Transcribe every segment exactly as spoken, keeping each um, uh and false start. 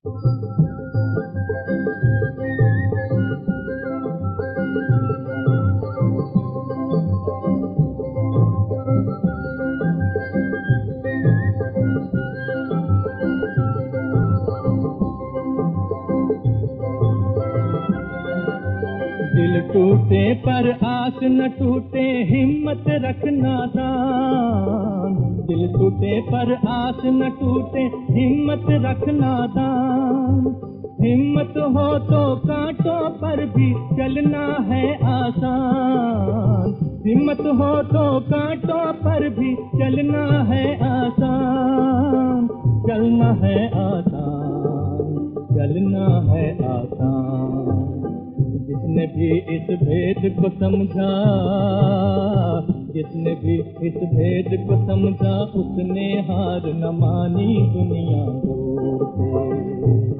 दिल टूटे पर आस न टूटे, हिम्मत रखना दान। दिल टूटे पर आस न टूटे, हिम्मत रखना दान। हिम्मत हो तो कांटों पर भी चलना है आसान। हिम्मत हो तो कांटों पर भी चलना है आसान। चलना है आसान, चलना है आसान। जिसने भी इस भेद को समझा, जिसने भी इस भेद को समझा, उसने हार न मानी दुनिया दूर से।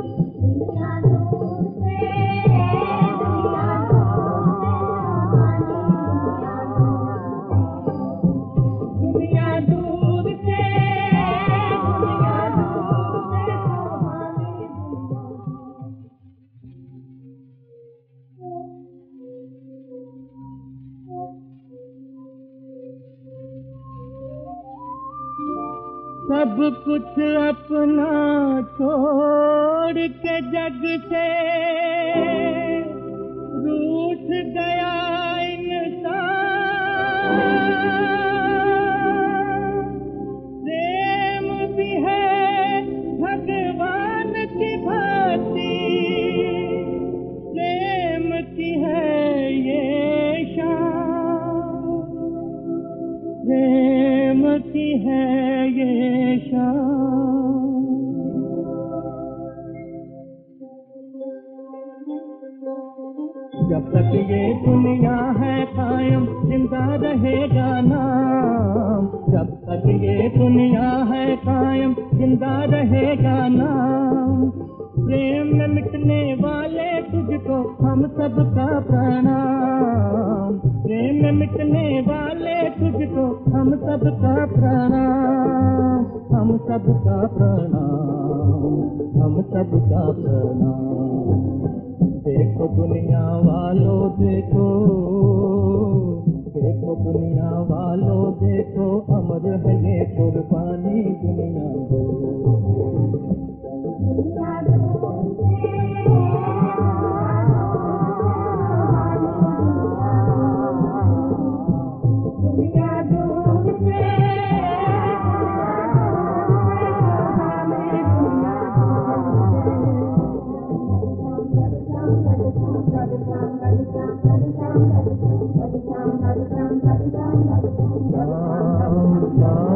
सब कुछ अपना छोड़ के जग से रूठ गया इंसान। प्रेम भी है भगवान की भांति, प्रेम की है ये शान। प्रेम की है ये शान। जब तक ये दुनिया है कायम, जिंदा रहेगा नाम। जब तक ये दुनिया है कायम, जिंदा रहेगा नाम। प्रेम में मिटने वाले तुझको हम सबका प्रणाम। प्रेम में मिटने वाले तुझको हम सबका प्रणाम। हम सबका प्रणाम, हम सबका प्रणाम। देखो दुनिया वालों देखो, देखो दुनिया वालों देखो, अमर है ये कुर्बानी दुनिया दो। Ram Ram